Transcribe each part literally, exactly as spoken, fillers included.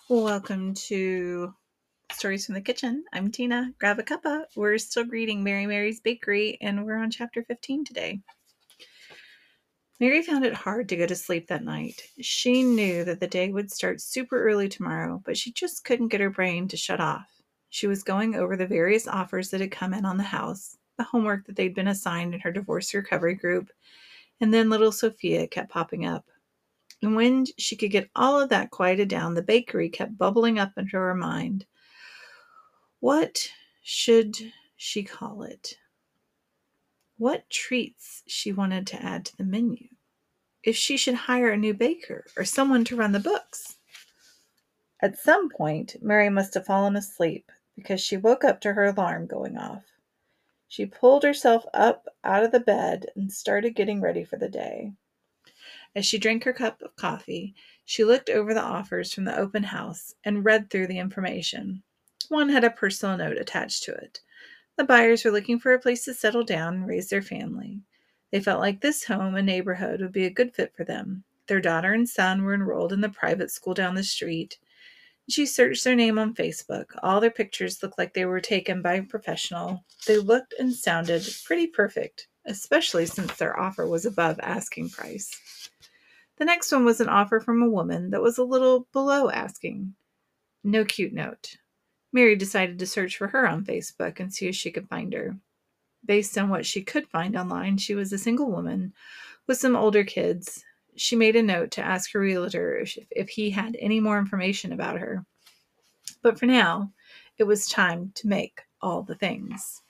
Welcome to Stories from the Kitchen. I'm Tina. Grab a cuppa. We're still reading Mary Mary's Bakery, and we're on chapter fifteen today. Mary found it hard to go to sleep that night. She knew that the day would start super early tomorrow, but she just couldn't get her brain to shut off. She was going over the various offers that had come in on the house, the homework that they'd been assigned in her divorce recovery group, and then little Sophia kept popping up. And when she could get all of that quieted down, the bakery kept bubbling up into her mind. What should she call it? What treats she wanted to add to the menu? If she should hire a new baker or someone to run the books? At some point, Mary must have fallen asleep because she woke up to her alarm going off. She pulled herself up out of the bed and started getting ready for the day. As she drank her cup of coffee, she looked over the offers from the open house and read through the information. One had a personal note attached to it. The buyers were looking for a place to settle down and raise their family. They felt like this home and neighborhood would be a good fit for them. Their daughter and son were enrolled in the private school down the street. She searched their name on Facebook. All their pictures looked like they were taken by a professional. They looked and sounded pretty perfect, especially since their offer was above asking price. The next one was an offer from a woman that was a little below asking. No cute note. Mary decided to search for her on Facebook and see if she could find her. Based on what she could find online, she was a single woman with some older kids. She made a note to ask her realtor if, if he had any more information about her. But for now, it was time to make all the things.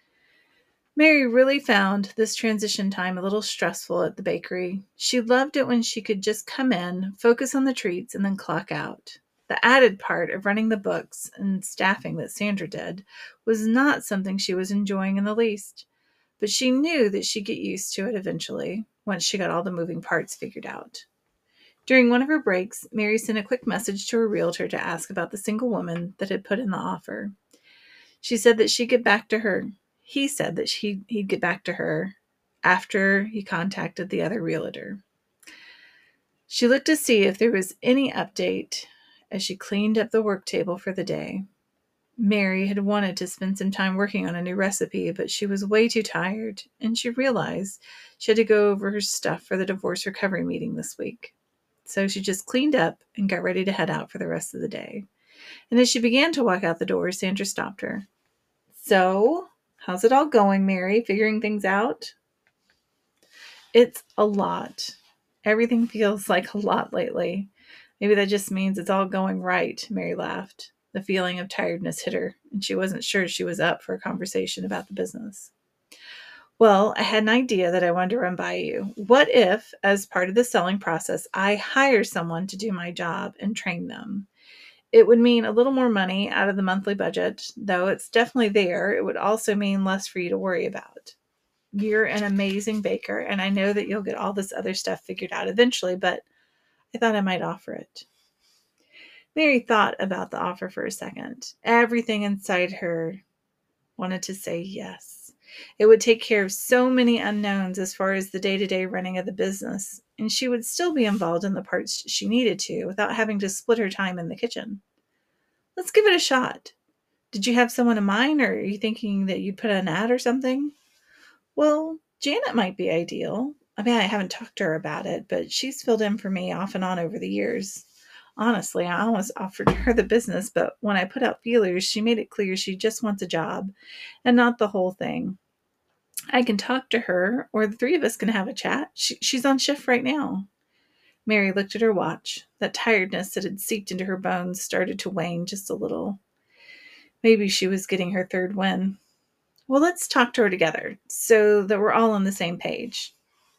Mary really found this transition time a little stressful at the bakery. She loved it when she could just come in, focus on the treats, and then clock out. The added part of running the books and staffing that Sandra did was not something she was enjoying in the least. But she knew that she'd get used to it eventually, once she got all the moving parts figured out. During one of her breaks, Mary sent a quick message to her realtor to ask about the single woman that had put in the offer. She said that she'd get back to her. He said that she, he'd get back to her after he contacted the other realtor. She looked to see if there was any update as she cleaned up the work table for the day. Mary had wanted to spend some time working on a new recipe, but she was way too tired, and she realized she had to go over her stuff for the divorce recovery meeting this week. So she just cleaned up and got ready to head out for the rest of the day. And as she began to walk out the door, Sandra stopped her. So, how's it all going, Mary? Figuring things out? It's a lot. Everything feels like a lot lately. Maybe that just means it's all going right, Mary laughed. The feeling of tiredness hit her, and she wasn't sure she was up for a conversation about the business. Well, I had an idea that I wanted to run by you. What if, as part of the selling process, I hire someone to do my job and train them? It would mean a little more money out of the monthly budget, though it's definitely there. It would also mean less for you to worry about. You're an amazing baker, and I know that you'll get all this other stuff figured out eventually, but I thought I might offer it. Mary thought about the offer for a second. Everything inside her wanted to say yes. It would take care of so many unknowns as far as the day-to-day running of the business, and she would still be involved in the parts she needed to without having to split her time in the kitchen. Let's give it a shot. Did you have someone in mind, or are you thinking that you'd put an ad or something? Well, Janet might be ideal. I mean, I haven't talked to her about it, but she's filled in for me off and on over the years. Honestly, I almost offered her the business, but when I put out feelers, she made it clear she just wants a job and not the whole thing. I can talk to her, or the three of us can have a chat. She, she's on shift right now. Mary looked at her watch. That tiredness that had seeped into her bones started to wane just a little. Maybe she was getting her third win. Well, let's talk to her together so that we're all on the same page.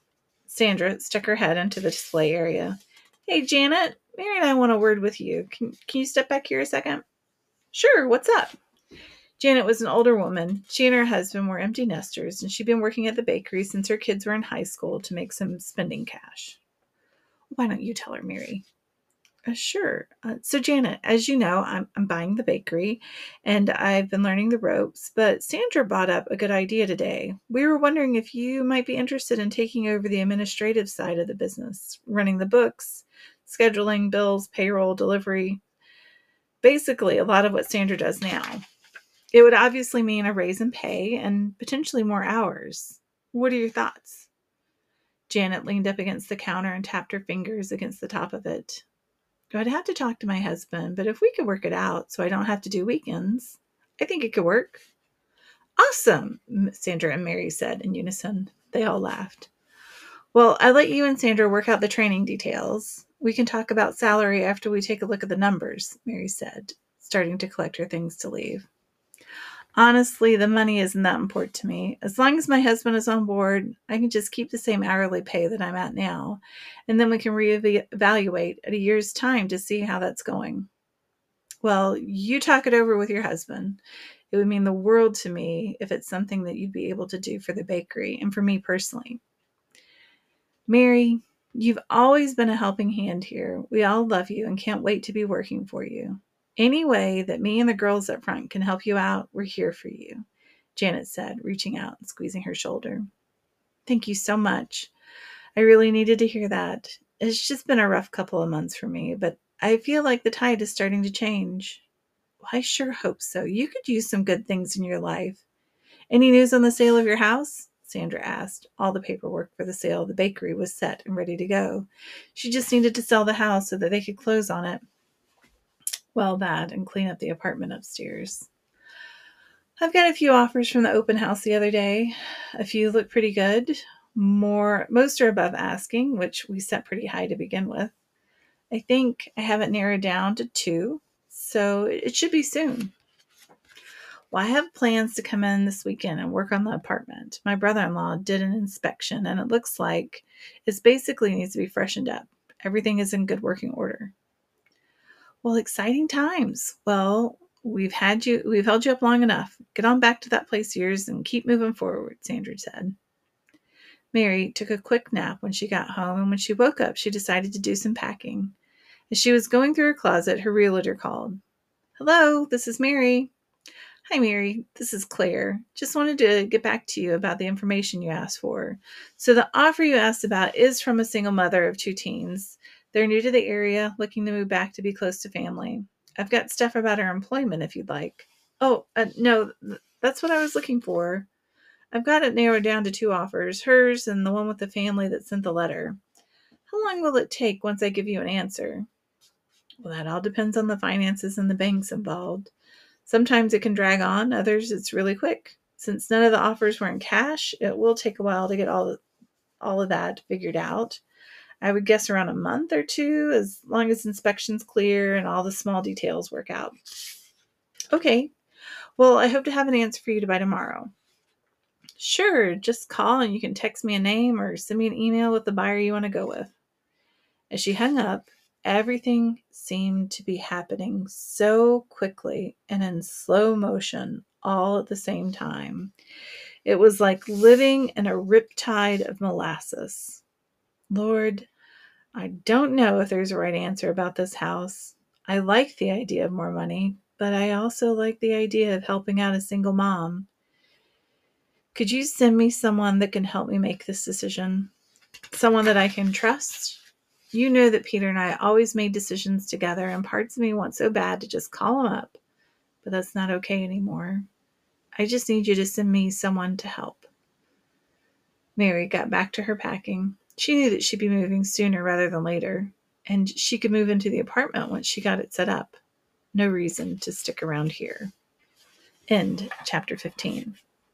Sandra stuck her head into the display area. Hey, Janet, Mary and I want a word with you. Can, can you step back here a second? Sure, what's up? Janet was an older woman. She and her husband were empty nesters, and she'd been working at the bakery since her kids were in high school to make some spending cash. Why don't you tell her, Mary? Uh, sure. Uh, so, Janet, as you know, I'm, I'm buying the bakery, and I've been learning the ropes, but Sandra brought up a good idea today. We were wondering if you might be interested in taking over the administrative side of the business, running the books, scheduling, bills, payroll, delivery. Basically, a lot of what Sandra does now. It would obviously mean a raise in pay and potentially more hours. What are your thoughts? Janet leaned up against the counter and tapped her fingers against the top of it. I'd have to talk to my husband, but if we could work it out so I don't have to do weekends, I think it could work. Awesome, Sandra and Mary said in unison. They all laughed. Well, I'll let you and Sandra work out the training details. We can talk about salary after we take a look at the numbers, Mary said, starting to collect her things to leave. Honestly, the money isn't that important to me. As long as my husband is on board, I can just keep the same hourly pay that I'm at now, and then we can reevaluate at a year's time to see how that's going. Well, you talk it over with your husband. It would mean the world to me if it's something that you'd be able to do for the bakery and for me personally. Mary, you've always been a helping hand here. We all love you and can't wait to be working for you. Any way that me and the girls up front can help you out, we're here for you, Janet said, reaching out and squeezing her shoulder. Thank you so much. I really needed to hear that. It's just been a rough couple of months for me, but I feel like the tide is starting to change. Well, I sure hope so. You could use some good things in your life. Any news on the sale of your house? Sandra asked. All the paperwork for the sale of the bakery was set and ready to go. She just needed to sell the house so that they could close on it. Well, that and clean up the apartment upstairs. I've got a few offers from the open house the other day. A few look pretty good. More, most are above asking, which we set pretty high to begin with. I think I have it narrowed down to two, so it should be soon. Well, I have plans to come in this weekend and work on the apartment. My brother-in-law did an inspection, and it looks like it basically needs to be freshened up. Everything is in good working order. Well, exciting times. Well, we've had you, we've held you up long enough. Get on back to that place of yours and keep moving forward, Sandra said. Mary took a quick nap when she got home, and when she woke up, she decided to do some packing. As she was going through her closet, her realtor called. Hello, this is Mary. Hi, Mary. This is Claire. Just wanted to get back to you about the information you asked for. So the offer you asked about is from a single mother of two teens. They're new to the area, looking to move back to be close to family. I've got stuff about her employment if you'd like. Oh, uh, no, that's what I was looking for. I've got it narrowed down to two offers, hers and the one with the family that sent the letter. How long will it take once I give you an answer? Well, that all depends on the finances and the banks involved. Sometimes it can drag on, others it's really quick. Since none of the offers were in cash, it will take a while to get all, all of that figured out. I would guess around a month or two, as long as inspection's clear and all the small details work out. Okay. Well, I hope to have an answer for you by tomorrow. Sure, just call and you can text me a name or send me an email with the buyer you want to go with. As she hung up, everything seemed to be happening so quickly and in slow motion all at the same time. It was like living in a riptide of molasses. Lord, I don't know if there's a right answer about this house. I like the idea of more money, but I also like the idea of helping out a single mom. Could you send me someone that can help me make this decision? Someone that I can trust? You know that Peter and I always made decisions together, and parts of me want so bad to just call him up, but that's not okay anymore. I just need you to send me someone to help. Mary got back to her packing. She knew that she'd be moving sooner rather than later, and she could move into the apartment once she got it set up. No reason to stick around here. End chapter fifteen.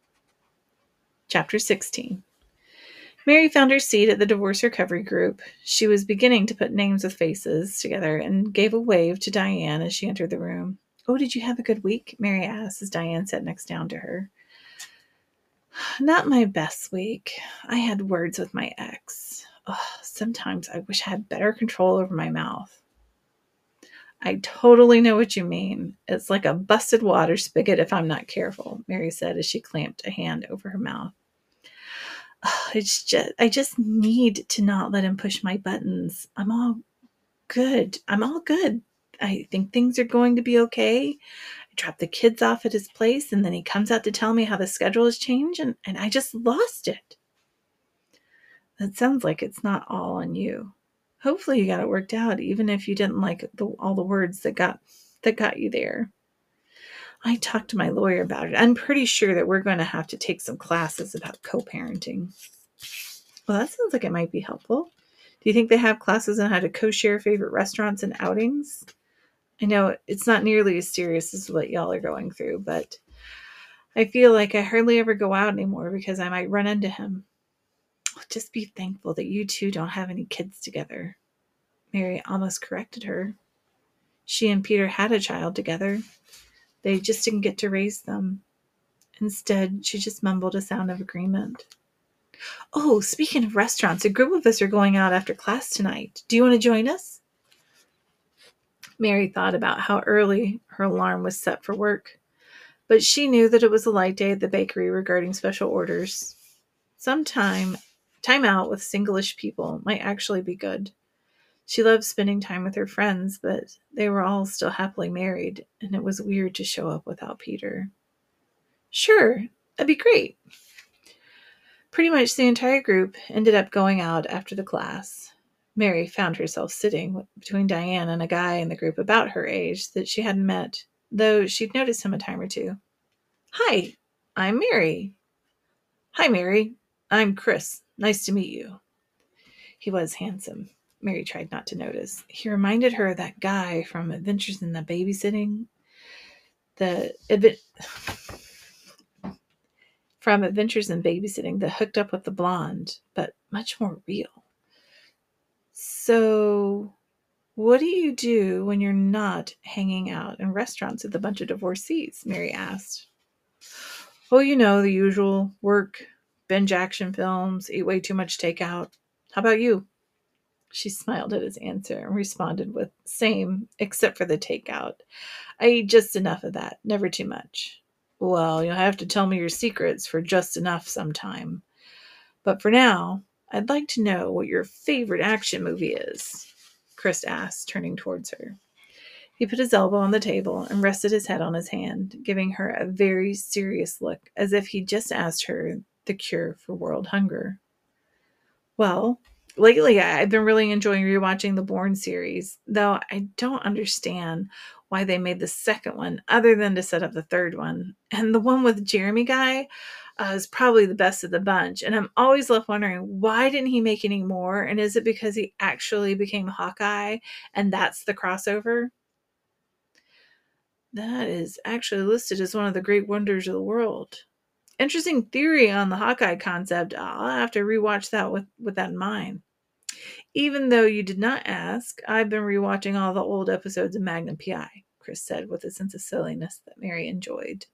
Chapter sixteen. Mary found her seat at the divorce recovery group. She was beginning to put names with faces together and gave a wave to Diane as she entered the room. Oh, did you have a good week? Mary asked as Diane sat next down to her. Not my best week. I had words with my ex. Oh, sometimes I wish I had better control over my mouth. I totally know what you mean. It's like a busted water spigot if I'm not careful, Mary said as she clamped a hand over her mouth. Oh, it's just, I just need to not let him push my buttons. I'm all good. I'm all good. I think things are going to be okay. I dropped the kids off at his place, and then he comes out to tell me how the schedule has changed, and, and I just lost it. That sounds like it's not all on you. Hopefully you got it worked out, even if you didn't like the, all the words that got that got you there? I talked to my lawyer about it. I'm pretty sure that we're going to have to take some classes about co-parenting. Well, that sounds like it might be helpful. Do you think they have classes on how to co-share favorite restaurants and outings? I know it's not nearly as serious as what y'all are going through, but I feel like I hardly ever go out anymore because I might run into him. Just be thankful that you two don't have any kids together. Mary almost corrected her. She and Peter had a child together. They just didn't get to raise them. Instead, she just mumbled a sound of agreement. Oh, speaking of restaurants, a group of us are going out after class tonight. Do you want to join us? Mary thought about how early her alarm was set for work, but she knew that it was a light day at the bakery regarding special orders. Sometime, time out with single-ish people might actually be good. She loved spending time with her friends, but they were all still happily married, and it was weird to show up without Peter. Sure, that'd be great. Pretty much the entire group ended up going out after the class. Mary found herself sitting between Diane and a guy in the group about her age that she hadn't met, though she'd noticed him a time or two. Hi, I'm Mary. Hi, Mary. I'm Chris. Nice to meet you. He was handsome. Mary tried not to notice. He reminded her of that guy from Adventures in the Babysitting. The advi- from Adventures in Babysitting that hooked up with the blonde, but much more real. So, what do you do when you're not hanging out in restaurants with a bunch of divorcees? Mary asked. Oh, you know, the usual. Work, binge action films, eat way too much takeout. How about you? She smiled at his answer and responded with, same, except for the takeout. I eat just enough of that, never too much. Well, you'll have to tell me your secrets for just enough sometime. But for now, I'd like to know what your favorite action movie is, Chris asked, turning towards her. He put his elbow on the table and rested his head on his hand, giving her a very serious look, as if he'd just asked her the cure for world hunger. Well, lately I've been really enjoying rewatching the Bourne series, though I don't understand why they made the second one other than to set up the third one. And the one with Jeremy guy uh, is probably the best of the bunch. And I'm always left wondering, why didn't he make any more? And is it because he actually became Hawkeye and that's the crossover? That is actually listed as one of the great wonders of the world. Interesting theory on the Hawkeye concept. I'll have to rewatch that with, with that in mind. Even though you did not ask, I've been rewatching all the old episodes of Magnum P I, Chris said with a sense of silliness that Mary enjoyed.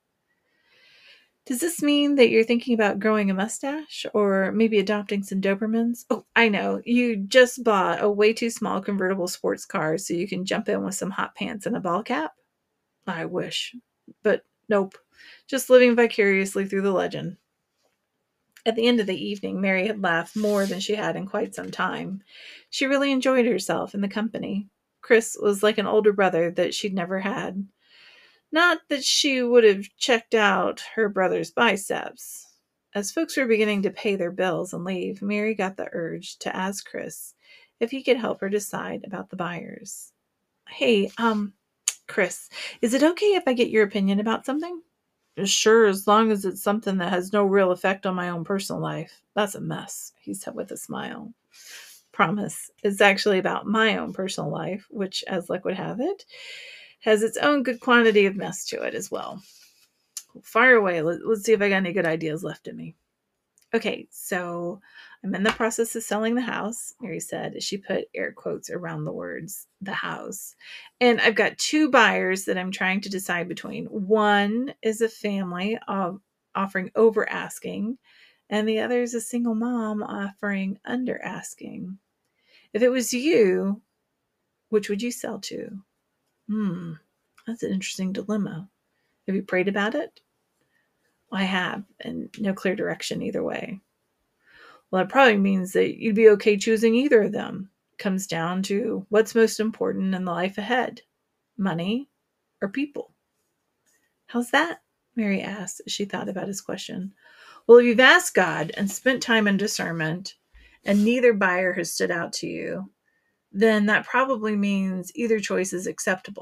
Does this mean that you're thinking about growing a mustache or maybe adopting some Dobermans? Oh, I know. You just bought a way too small convertible sports car so you can jump in with some hot pants and a ball cap? I wish. But nope. Just living vicariously through the legend. At the end of the evening, Mary had laughed more than she had in quite some time. She really enjoyed herself in the company. Chris was like an older brother that she'd never had. Not that she would have checked out her brother's biceps. As folks were beginning to pay their bills and leave, Mary got the urge to ask Chris if he could help her decide about the buyers. Hey, um, Chris, is it okay if I get your opinion about something? Sure, as long as it's something that has no real effect on my own personal life. That's a mess, he said with a smile. Promise, it's actually about my own personal life, which, as luck would have it, has its own good quantity of mess to it as well. Fire away. Let's see if I got any good ideas left in me. Okay, so I'm in the process of selling the house, Mary said as she put air quotes around the words, the house. And I've got two buyers that I'm trying to decide between. One is a family of offering over asking, and the other is a single mom offering under asking. If it was you, which would you sell to? Hmm, that's an interesting dilemma. Have you prayed about it? I have, and no clear direction either way. Well, that probably means that you'd be okay choosing either of them. It comes down to what's most important in the life ahead, money or people. How's that? Mary asked as she thought about his question. Well, if you've asked God and spent time in discernment and neither buyer has stood out to you, then that probably means either choice is acceptable.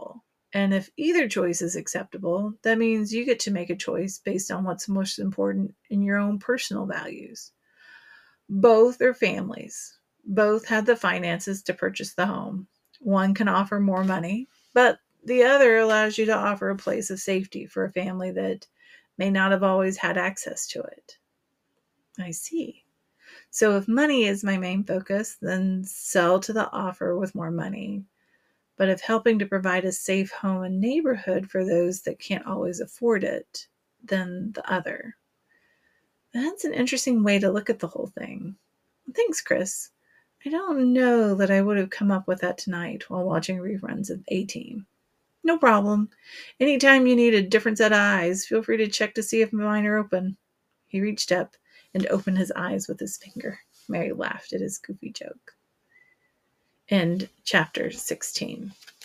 And if either choice is acceptable, that means you get to make a choice based on what's most important in your own personal values. Both are families. Both had the finances to purchase the home. One can offer more money, but the other allows you to offer a place of safety for a family that may not have always had access to it. I see. So if money is my main focus, then sell to the offer with more money. But if helping to provide a safe home and neighborhood for those that can't always afford it, then the other. That's an interesting way to look at the whole thing. Thanks, Chris. I don't know that I would have come up with that tonight while watching reruns of A-Team. No problem. Anytime you need a different set of eyes, feel free to check to see if mine are open. He reached up and opened his eyes with his finger. Mary laughed at his goofy joke. End chapter sixteen.